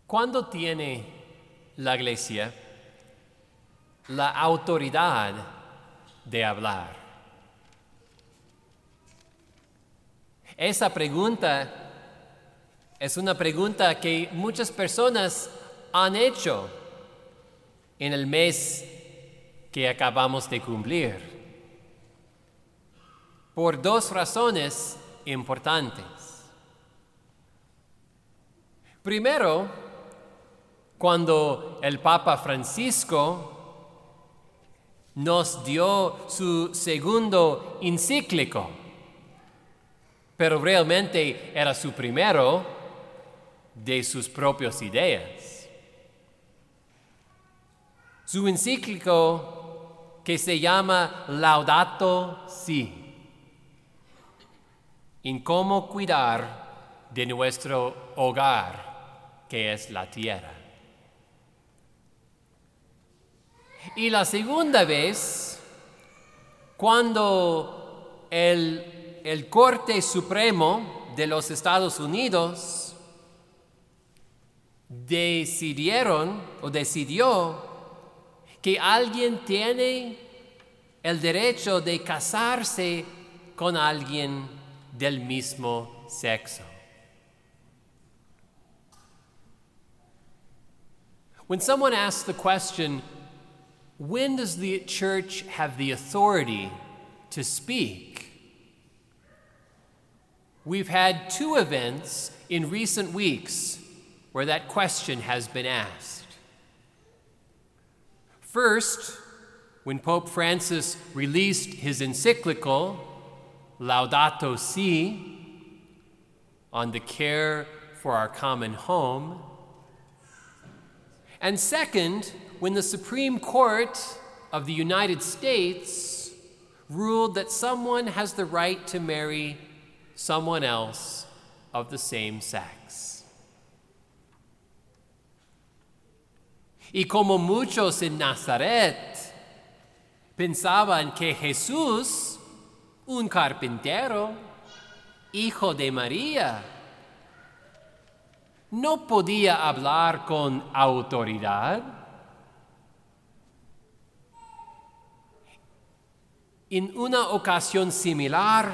¿Cuándo tiene la iglesia la autoridad de hablar? Esa pregunta es una pregunta que muchas personas han hecho en el mes que acabamos de cumplir, por dos razones importantes. Primero, cuando el Papa Francisco nos dio su segundo encíclico, pero realmente era su primero de sus propias ideas. Su encíclico que se llama Laudato Si, en cómo cuidar de nuestro hogar, que es la tierra. Y la segunda vez, cuando el Corte Supremo de los Estados Unidos decidió que alguien tiene el derecho de casarse con alguien del mismo sexo. When someone asks the question, when does the church have the authority to speak? We've had two events in recent weeks where that question has been asked. First, when Pope Francis released his encyclical, Laudato Si, on the care for our common home. And second, when the Supreme Court of the United States ruled that someone has the right to marry someone else of the same sex. Y como muchos en Nazaret pensaban que Jesús, un carpintero, hijo de María, no podía hablar con autoridad, en una ocasión similar,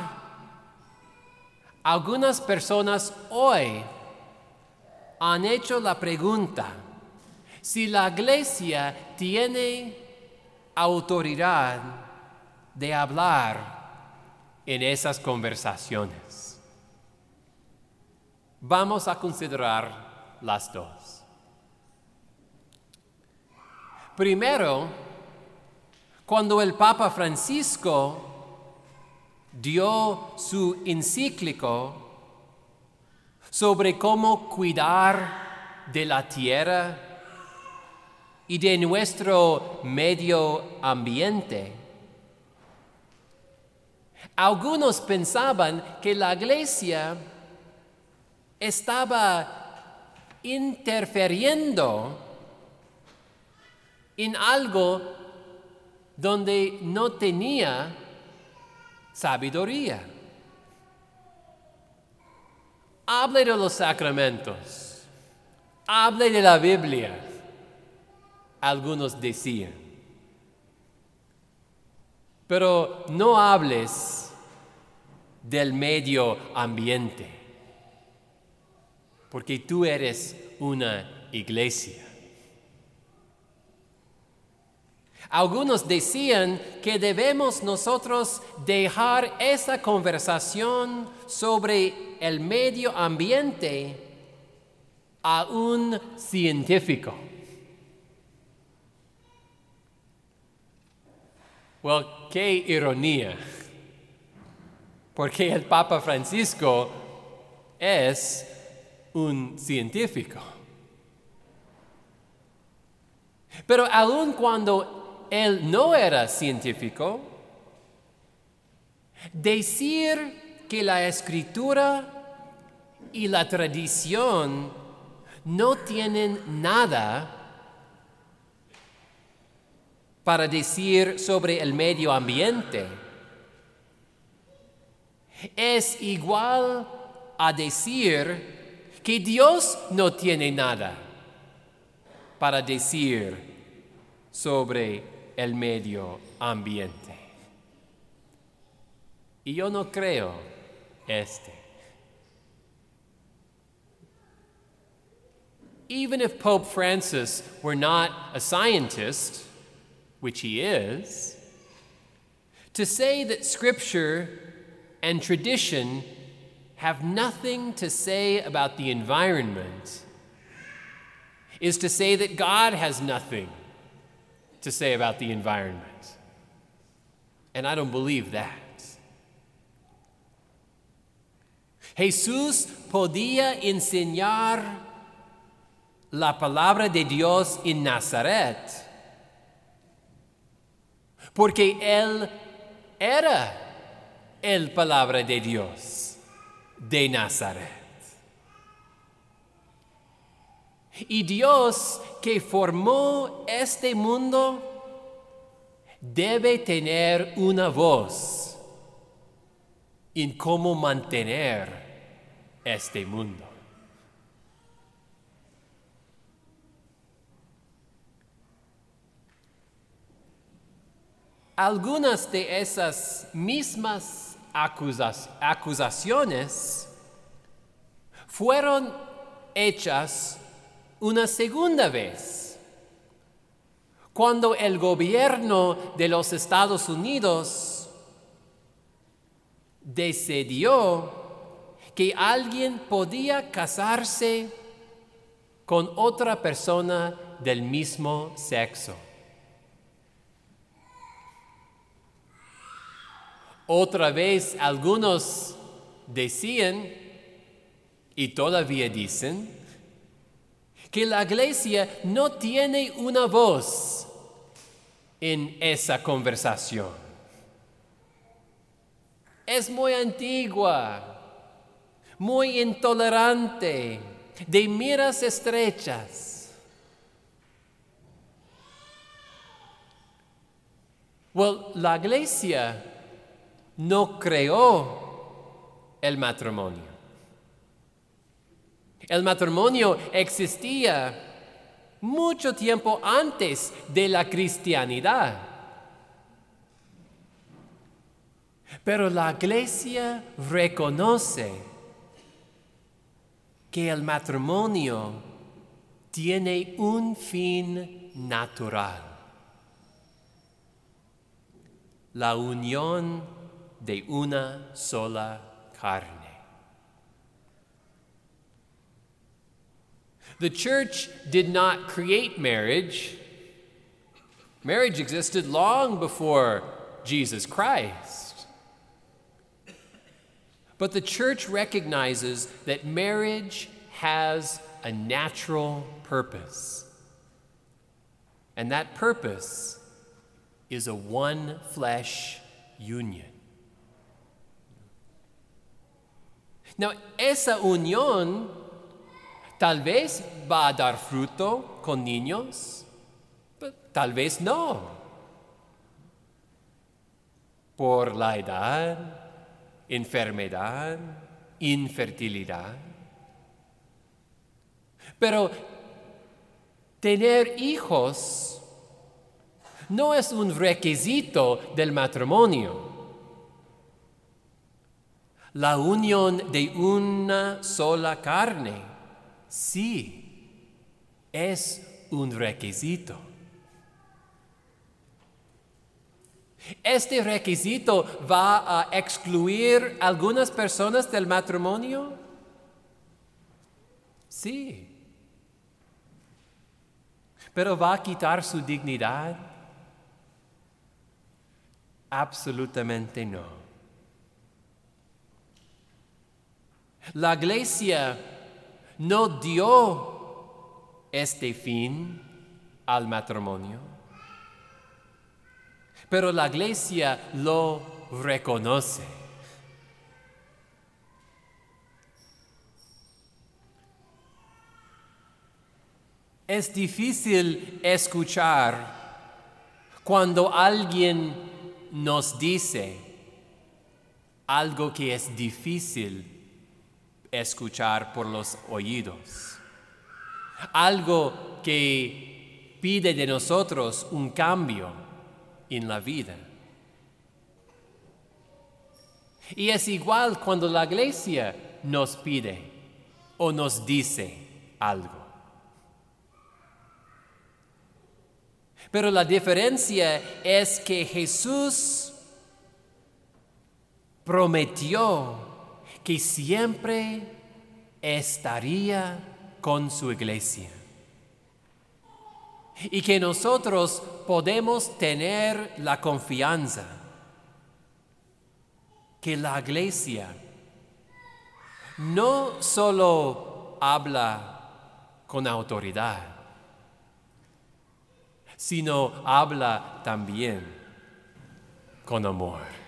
algunas personas hoy han hecho la pregunta si la iglesia tiene autoridad de hablar en esas conversaciones. Vamos a considerar las dos. Primero, cuando el Papa Francisco dio su encíclico sobre cómo cuidar de la tierra y de nuestro medio ambiente, algunos pensaban que la iglesia estaba interfiriendo en algo donde no tenía sabiduría. Hable de los sacramentos, hable de la Biblia, algunos decían. Pero no hables del medio ambiente, porque tú eres una iglesia. Algunos decían que debemos nosotros dejar esa conversación sobre el medio ambiente a un científico. Well, qué ironía, porque el Papa Francisco es un científico. Pero aun cuando él no era científico, decir que la escritura y la tradición no tienen nada para decir sobre el medio ambiente es igual a decir que Dios no tiene nada para decir sobre el medio ambiente. Y yo no creo Even if Pope Francis were not a scientist, which he is, to say that Scripture and tradition have nothing to say about the environment is to say that God has nothing to say about the environment. And I don't believe that. Jesús podía enseñar la palabra de Dios en Nazaret porque Él era el palabra de Dios de Nazaret. Y Dios que formó este mundo debe tener una voz en cómo mantener este mundo. Algunas de esas mismas acusaciones fueron hechas una segunda vez, cuando el gobierno de los Estados Unidos decidió que alguien podía casarse con otra persona del mismo sexo. Otra vez algunos decían, y todavía dicen, que la iglesia no tiene una voz en esa conversación. Es muy antigua, muy intolerante, de miras estrechas. La iglesia no creó el matrimonio. El matrimonio existía mucho tiempo antes de la cristianidad. Pero la iglesia reconoce que el matrimonio tiene un fin natural: la unión de una sola carne. The church did not create marriage. Marriage existed long before Jesus Christ. But the church recognizes that marriage has a natural purpose. And that purpose is a one flesh union. Now, esa unión tal vez va a dar fruto con niños, pero tal vez no. Por la edad, enfermedad, infertilidad. Pero tener hijos no es un requisito del matrimonio. La unión de una sola carne, sí, es un requisito. ¿Este requisito va a excluir a algunas personas del matrimonio? Sí. ¿Pero va a quitar su dignidad? Absolutamente no. La iglesia no dio este fin al matrimonio, pero la iglesia lo reconoce. Es difícil escuchar cuando alguien nos dice algo que es difícil escuchar por los oídos, algo que pide de nosotros un cambio en la vida. Y es igual cuando la iglesia nos pide o nos dice algo. Pero la diferencia es que Jesús prometió que siempre estaría con su iglesia y que nosotros podemos tener la confianza que la iglesia no solo habla con autoridad, sino habla también con amor.